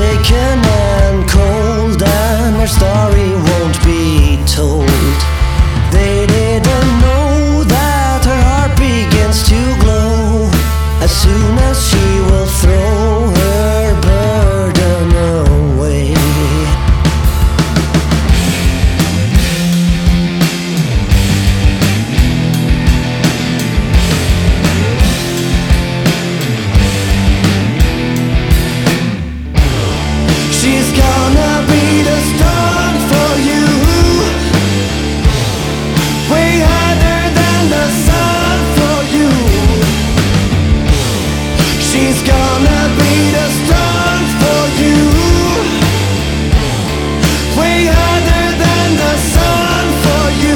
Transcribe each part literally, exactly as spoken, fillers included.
forsaken and cold, and their story won't be told. They didn't know that her heart begins to glow as soon as she will throw her burden away. She's gonna be the stone for you, way higher than the sun for you. She's gonna be the stone for you, way higher than the sun for you.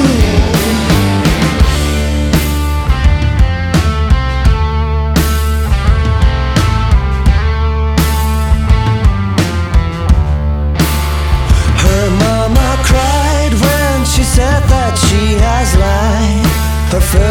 Her mama cried when she said that she has lied. Her first